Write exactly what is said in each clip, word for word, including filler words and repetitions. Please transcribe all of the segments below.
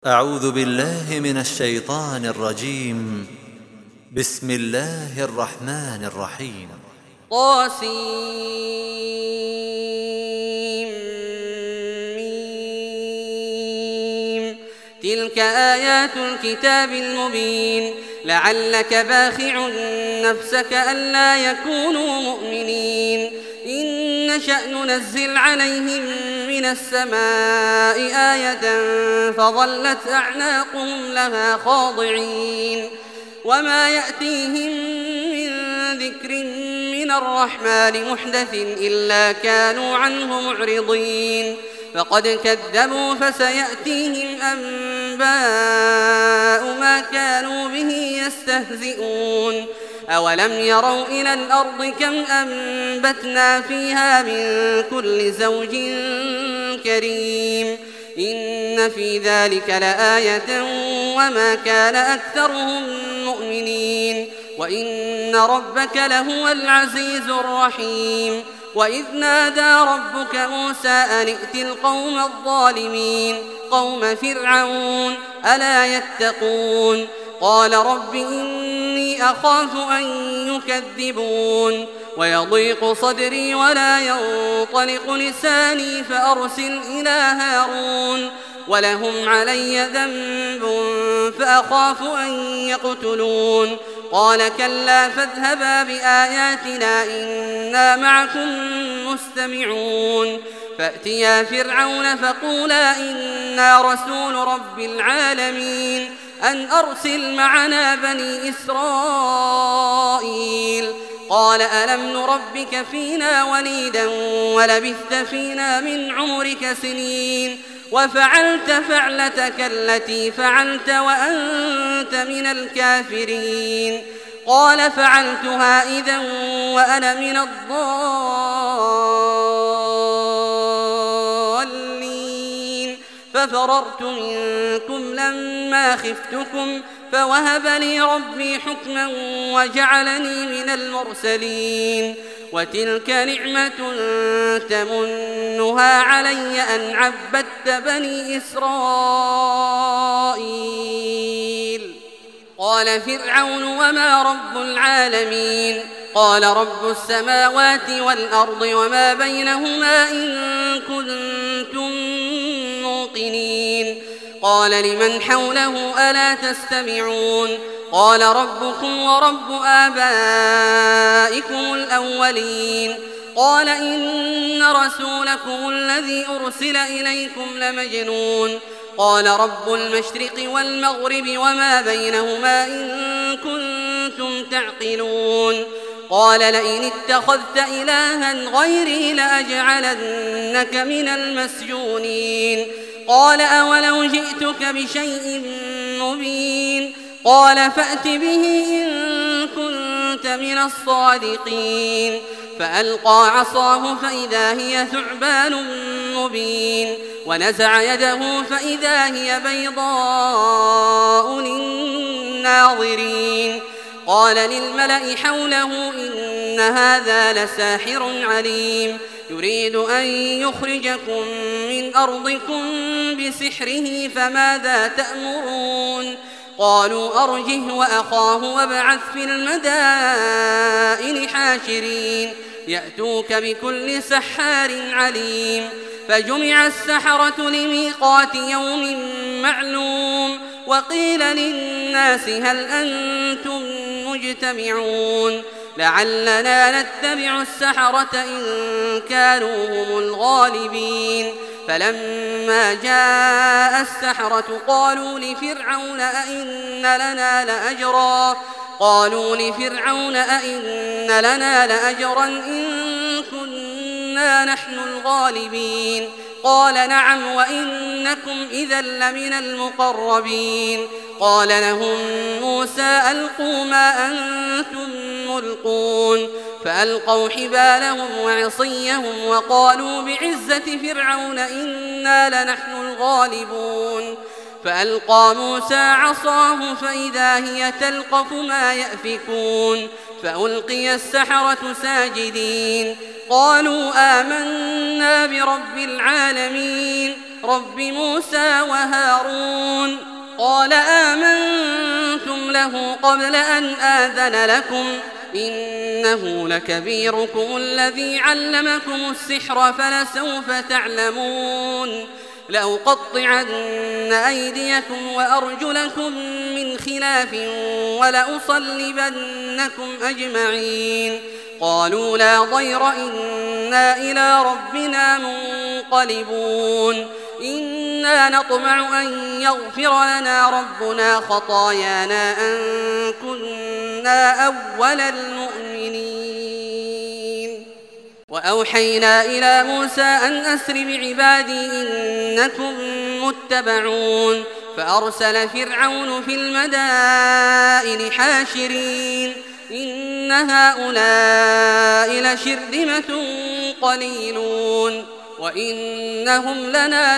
أعوذ بالله من الشيطان الرجيم. بسم الله الرحمن الرحيم. طاسيم. تلك آيات الكتاب المبين. لعلك باخع نفسك ألا يكونوا مؤمنين. إن نشأ ننزل عليهم من السماء آية فظلت أعناقهم لها خاضعين. وما يأتيهم من ذكر من الرحمن محدث إلا كانوا عنه معرضين. فقد كذبوا فسيأتيهم أنباء ما كانوا به يستهزئون. أولم يروا إلى الأرض كم أنبتنا فيها من كل زوج كريم. إن في ذلك لآية وما كان أكثرهم مؤمنين وإن ربك لهو العزيز الرحيم. وإذ نادى ربك موسى أن ائت القوم الظالمين قوم فرعون ألا يتقون. قال رب إني أخاف أن يكذبون ويضيق صدري ولا ينطلق لساني فأرسل إلى هارون ولهم علي ذنب فأخاف أن يقتلون. قال كلا فاذهبا بآياتنا إنا معكم مستمعون. فأتيا فرعون فقولا إنا رسول رب العالمين أن أرسل معنا بني إسرائيل. قال ألم نربك فينا وليدا ولبثت فينا من عمرك سنين وفعلت فعلتك التي فعلت وأنت من الكافرين. قال فعلتها إذا وأنا من الضالين ففررت منكم لما خفتكم فوهب لي ربي حكما وجعلني من المرسلين. وتلك نعمة تمنها علي أن عبدت بني إسرائيل. قال فرعون وما رب العالمين. قال رب السماوات والأرض وما بينهما إن كنتم موقنين. قال لمن حوله ألا تستمعون. قال ربكم ورب آبائكم الأولين. قال إن رسولكم الذي أرسل إليكم لمجنون. قال رب المشرق والمغرب وما بينهما إن كنتم تعقلون. قال لئن اتخذت إلها غيري لأجعلنك من المسجونين. قال أولو جئتك بشيء مبين. قال فأت به إن كنت من الصادقين. فألقى عصاه فإذا هي ثعبان مبين ونزع يده فإذا هي بيضاء للناظرين. قال للملأ حوله إن هذا لساحر عليم يريد أن يخرجكم من أرضكم بسحره فماذا تأمرون. قالوا أرجه وأخاه وابعث في المدائن حاشرين يأتوك بكل سحار عليم. فجمع السحرة لميقات يوم معلوم وقيل للناس هل أنتم مجتمعون لعلنا نتبع السحرة إن كانوا هم الغالبين. فلما جاء السحرة قالوا لفرعون أئن لنا لأجرا قالوا لفرعون أئن لنا لأجرا إن كنا نحن الغالبين. قال نعم وإنكم إذا لمن المقربين. قال لهم موسى ألقوا ما أنتم ملقون. فألقوا حبالهم وعصيهم وقالوا بعزة فرعون إنا لنحن الغالبون. فألقى موسى عصاه فإذا هي تلقف ما يأفكون. فألقي السحرة ساجدين قالوا آمنا برب العالمين. رب موسى وهارون. قال آمنتم له قبل أن آذن لكم إنه لكبيركم الذي علمكم السحر فلسوف تعلمون لأقطعن أيديكم وأرجلكم من خلاف ولأصلبنكم أجمعين. قالوا لا ضير إنا إلى ربنا منقلبون إنا نطمع أن يغفر لنا ربنا خطايانا أن كنا أول المؤمنين. وأوحينا إلى موسى أن أسر بعبادي إنكم متبعون فأرسل فرعون في المدائن حاشرين إن هؤلاء لشرذمة قليلون وإنهم لنا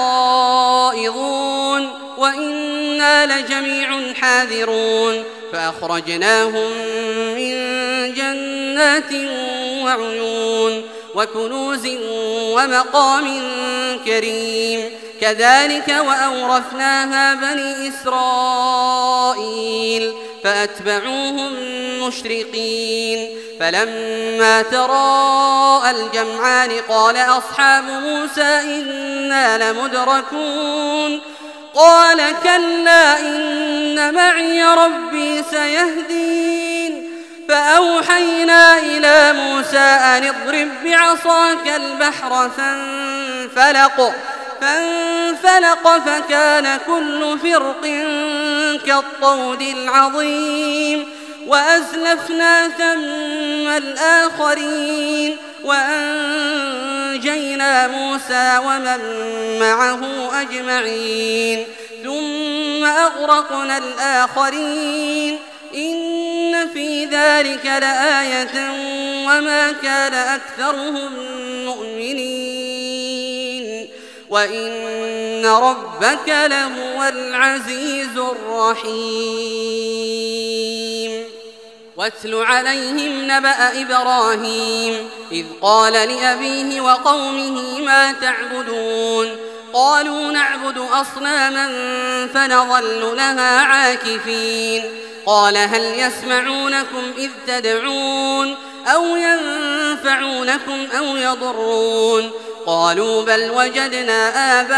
لغائظون وإنا لجميع حاذرون فأخرجناهم من جنات وعيون وكنوز ومقام كريم كذلك وأورثناها بني إسرائيل فأتبعوهم مشرقين. فلما تراءى الجمعان قال أصحاب موسى إنا لمدركون قال كلا إن معي ربي سيهدين. فأوحينا إلى موسى أن اضرب بعصاك البحر فانفلق فانفلق فكان كل فرق كالطود العظيم وأزلفنا ثم الآخرين وأنجينا موسى ومن معه أجمعين ثم أغرقنا الآخرين إن في ذلك لآية وما كان أكثرهم مؤمنين وإن ربك لهو العزيز الرحيم. واتل عليهم نبأ إبراهيم إذ قال لأبيه وقومه ما تعبدون قالوا نعبد أصناما فنظل لها عاكفين قال هل يسمعونكم إذ تدعون أو ينفعونكم أو يضرون قالوا بل وجدنا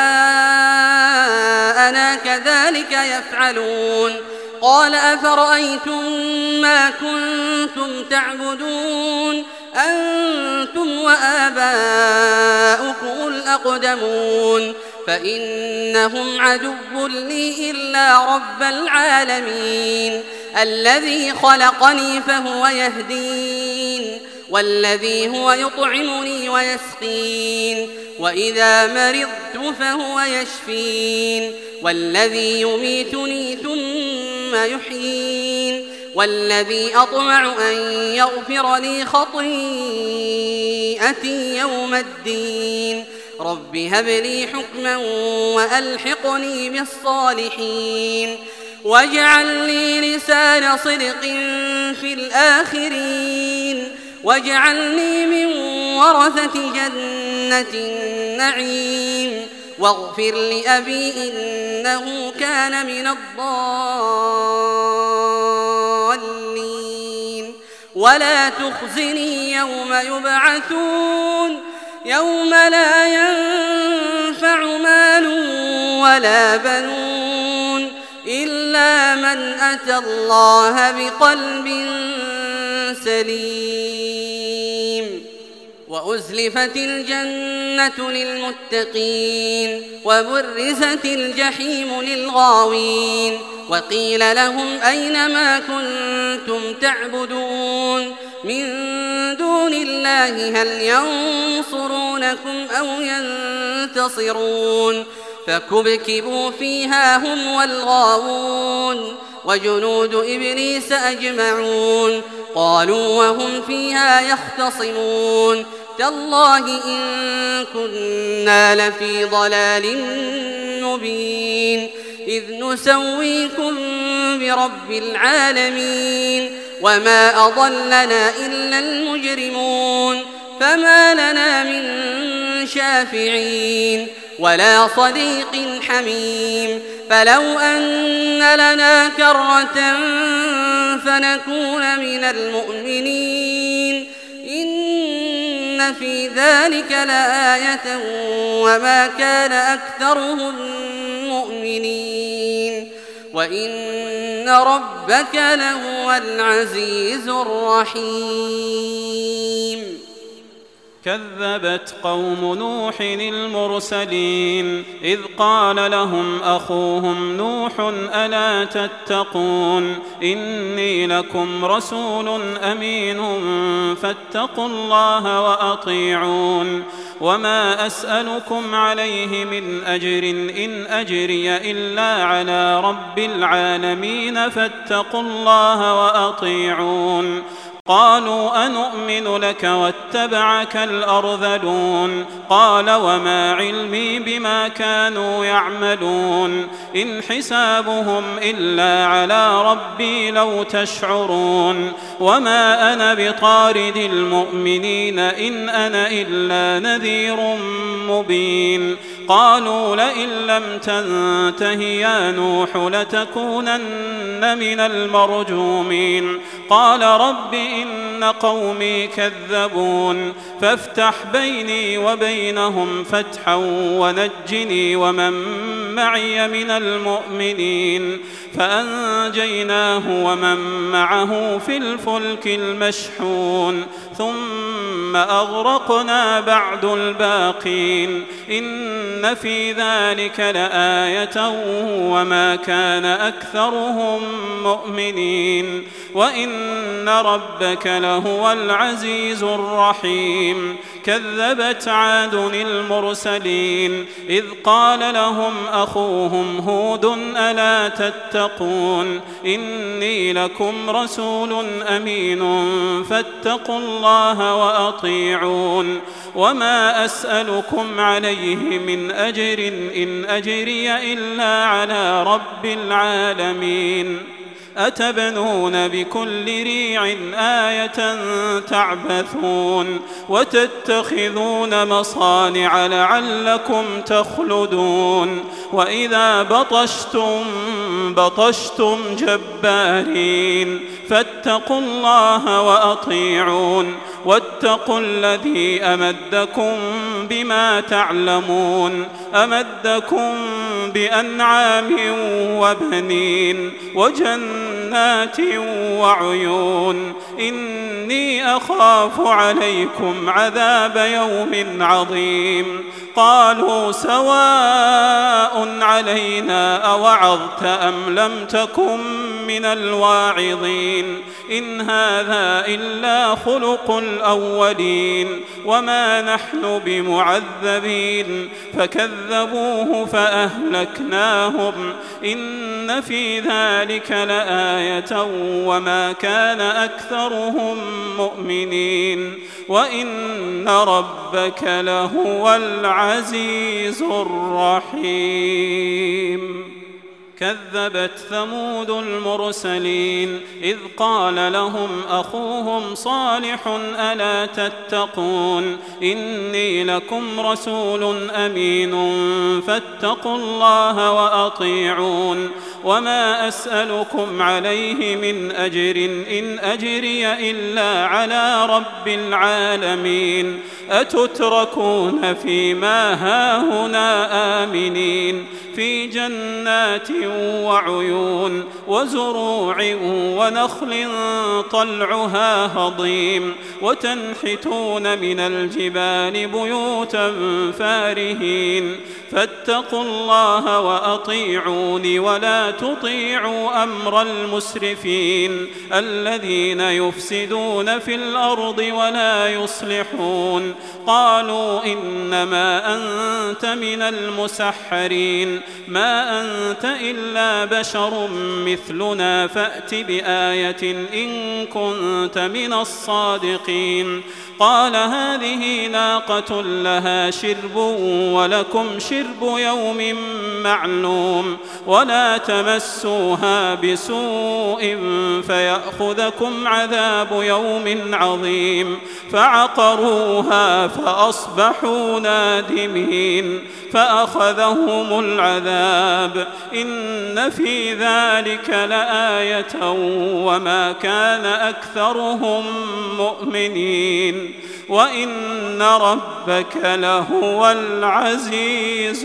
آباءنا كذلك يفعلون قال أفرأيتم ما كنتم تعبدون أنتم وآباؤكم الأقدمون فإنهم عدو لي إلا رب العالمين الذي خلقني فهو يهدين والذي هو يطعمني ويسقين وإذا مرضت فهو يشفين والذي يميتني ثم يحيين والذي أطمع أن يغفر لي خطيئتي يوم الدين رب هب لي حكما وألحقني بالصالحين واجعل لي لسان صدق في الآخرين واجعلني من ورثة جنة النعيم واغفر لأبي إنه كان من الضالين ولا تخزني يوم يبعثون يوم لا ينفع مال ولا بنون إلا من أتى الله بقلب سليم. وأزلفت الجنة للمتقين وبرزت الجحيم للغاوين وقيل لهم أين ما كنتم تعبدون من دون الله هل ينصرونكم أو ينتصرون فكبكبوا فيها هم والغاوون وجنود إبليس أجمعون قالوا وهم فيها يختصمون تالله إن كنا لفي ضلال مبين إذ نسويكم برب العالمين وما أضلنا إلا المجرمون فما لنا من شافعين ولا صديق حميم فلو أن لنا كرة فنكون من المؤمنين إن في ذلك لآية وما كان أكثرهم مؤمنين وإن ربك لهو العزيز الرحيم. كذبت قوم نوح المرسلين إذ قال لهم أخوهم نوح ألا تتقون إني لكم رسول أمين فاتقوا الله وأطيعون وما أسألكم عليه من أجر إن أجري إلا على رب العالمين فاتقوا الله وأطيعون. قالوا أنؤمن لك واتبعك الأرذلون قال وما علمي بما كانوا يعملون إن حسابهم إلا على ربي لو تشعرون وما أنا بطارد المؤمنين إن أنا إلا نذير مبين. قالوا لئن لم تنته يا نوح لتكونن من المرجومين قال رب إن قومي كذبون فافتح بيني وبينهم فتحا ونجني ومن معي من المؤمنين فأنجيناه ومن معه في الفلك المشحون ثم أغرقنا بعد الباقين إن في ذلك لآية وما كان أكثرهم مؤمنين وإن ربك لهو العزيز الرحيم. كذبت عاد المرسلين إذ قال لهم أخوهم هود ألا تتقون إني لكم رسول أمين فاتقوا الله وأطيعون وما أسألكم عليه من أجر إن أجري إلا على رب العالمين. أتبنون بكل ريع آية تعبثون وتتخذون مصانع لعلكم تخلدون وإذا بطشتم بطشتم جبارين فاتقوا الله وأطيعون واتقوا الذي أمدكم بما تعلمون أمدكم بأنعام وبنين وجنات وعيون إني أخاف عليكم عذاب يوم عظيم. قالوا سواء علينا أوعظت أم لم تكن من الواعظين إن هذا إلا خلق الأولين وما نحن بمعذبين فكذبوه فأهلكناهم إن في ذلك لآية وما كان أكثرهم مؤمنين وإن ربك لهو العزيز الرحيم. كذبت ثمود المرسلين إذ قال لهم أخوهم صالح ألا تتقون إني لكم رسول أمين فاتقوا الله وأطيعون وما أسألكم عليه من أجر إن أجري إلا على رب العالمين. أتتركون فيما هاهنا آمنين في جنات وعيون وزروع ونخل طلعها هضيم وتنحتون من الجبال بيوتا فارهين فاتقوا الله وأطيعون ولا تطيعوا أمر المسرفين الذين يفسدون في الأرض ولا يصلحون. قالوا إنما أنت من المسحرين ما أنت إلا بشر مثلنا فأت بآية إن كنت من الصادقين. قال هذه ناقة لها شرب ولكم شرب شرب يوم معلوم ولا تمسوها بسوء فيأخذكم عذاب يوم عظيم فعقروها فأصبحوا نادمين فأخذهم العذاب إن في ذلك لآية وما كان أكثرهم مؤمنين وإن ربك لهو العزيز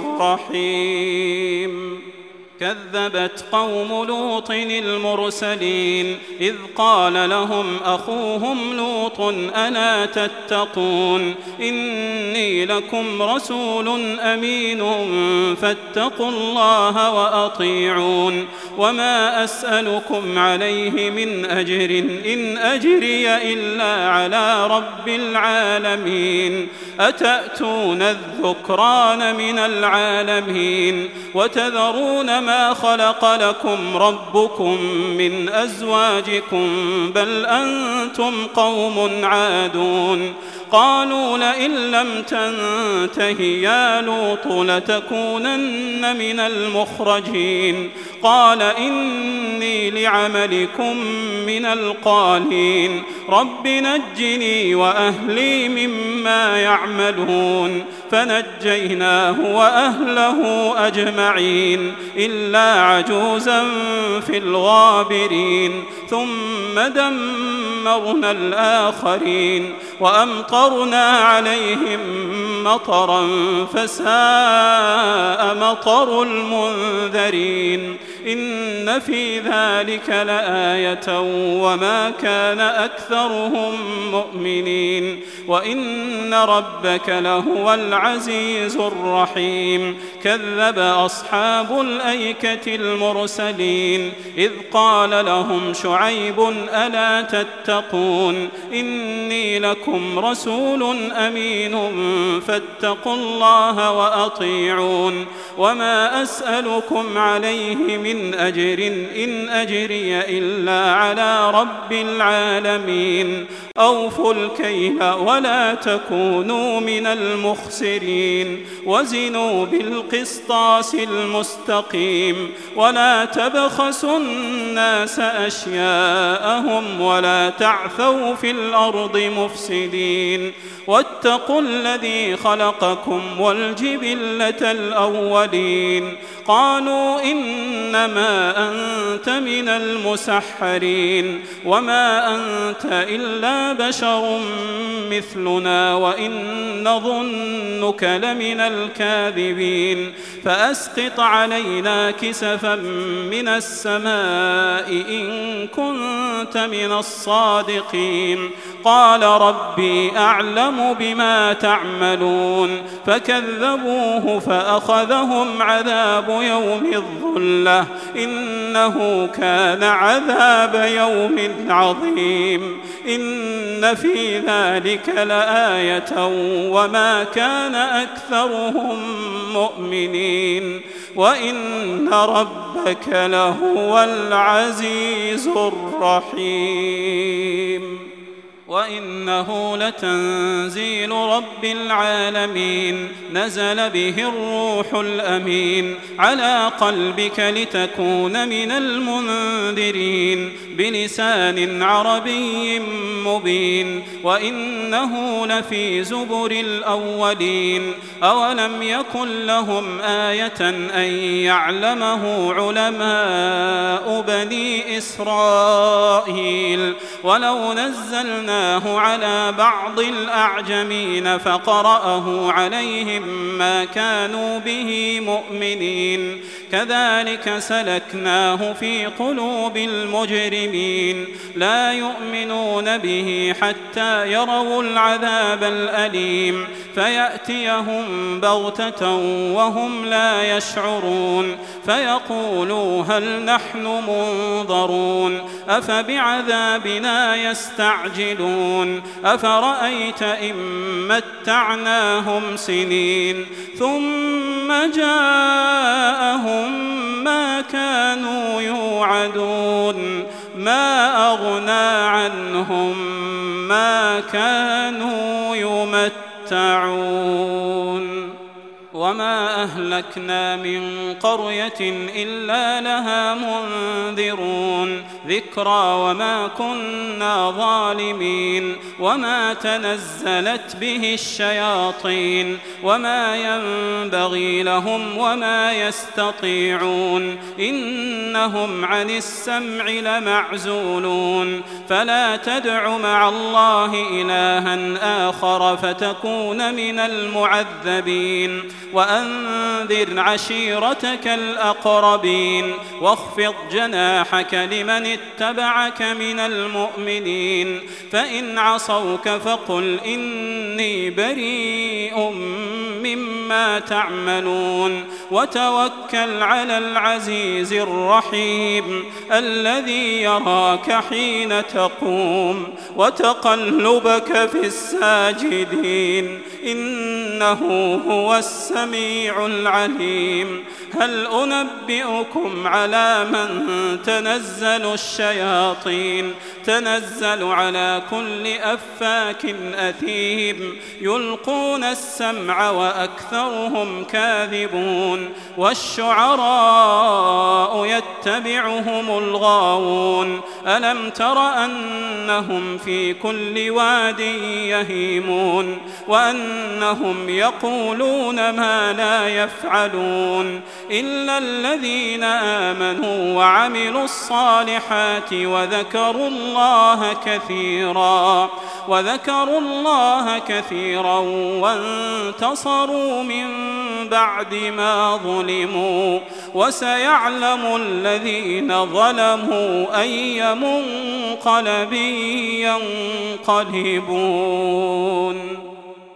الرحيم كذبت قوم لوط المرسلين إذ قال لهم أخوهم لوط ألا تتقون إني لكم رسول أمين فاتقوا الله وأطيعون وما أسألكم عليه من أجر إن أجري إلا على رب العالمين أتأتون الذكران من العالمين وتذرون ما خلق لكم ربكم من أزواجكم بل أنتم قوم عادون قالوا لئن لم تنته يا لوط لتكونن من المخرجين قال إني لعملكم من القالين رب نجني وأهلي مما يعملون فنجيناه وأهله أجمعين إلا عجوزا في الغابرين ثم دمرنا الآخرين وأمطرنا عليهم مطرا فساء مطر المنذرين إن في ذلك لآية وما كان أكثرهم مؤمنين وإن ربك لهو العزيز الرحيم كذب أصحاب الأيكة المرسلين إذ قال لهم شعيب ألا تتقون إني لكم رسول أمين فاتقوا الله وأطيعون وما أسألكم عليه من أجر إن أجري إلا على رب العالمين أوفوا الكيل ولا تكونوا من المخسرين وزنوا بالقسطاس المستقيم ولا تبخسوا الناس أشياءهم ولا تعثوا في الأرض مفسدين واتقوا الذي خلقكم والجبلة الأولين قالوا إنما أنت من المسحرين وما أنت إلا بشر مثلنا وإن نظنك لمن الكاذبين فأسقط علينا كسفا من السماء إن كنت من الصادقين قال ربي أعلم بما تعملون فكذبوه فأخذهم عذاب يوم الظلة إنه كان عذاب يوم عظيم إن في ذلك لآية وما كان أكثرهم مؤمنين وإن ربك لهو العزيز الرحيم وإنه لتنزيل رب العالمين نزل به الروح الأمين على قلبك لتكون من المنذرين بلسان عربي مبين وإنه لفي زبر الأولين أولم يكن لهم آية أن يعلمه علماء بني إسرائيل ولو نزلنا على بعض الأعجمين فقرأه عليهم ما كانوا به مؤمنين كذلك سلكناه في قلوب المجرمين لا يؤمنون به حتى يروا العذاب الأليم فيأتيهم بغتة وهم لا يشعرون فيقولوا هل نحن منظرون أفبعذابنا يستعجلون أفرأيت إن متعناهم سنين ثم جاءهم ما كانوا يوعدون ما أغنى عنهم ما كانوا يمتعون وما وما أهلكنا من قرية إلا لها منذرون ذكرى وما كنا ظالمين وما تنزلت به الشياطين وما ينبغي لهم وما يستطيعون إنهم عن السمع لمعزولون فلا تدع مع الله إلها آخر فتكون من المعذبين وأنذر عشيرتك الأقربين واخفض جناحك لمن اتبعك من المؤمنين فإن عصوك فقل إني بريء مما تعملون وتوكل على العزيز الرحيم الذي يراك حين تقوم وتقلبك في الساجدين إنه هو السميع العليم هل أنبئكم على من تنزل الشياطين تنزل على كل أفاك أثيم يلقون السمع وأكثرهم كاذبون والشعراء يتبعهم الغاوون ألم تر أنهم في كل واد يهيمون وأنهم يقولون ما لا يفعلون إلا الذين آمنوا وعملوا الصالحات وذكروا الله كثيرا وذكروا الله كثيرا وانتصروا من بعد ما ظلموا وسيعلم الذين ظلموا أي منقلب ينقلبون.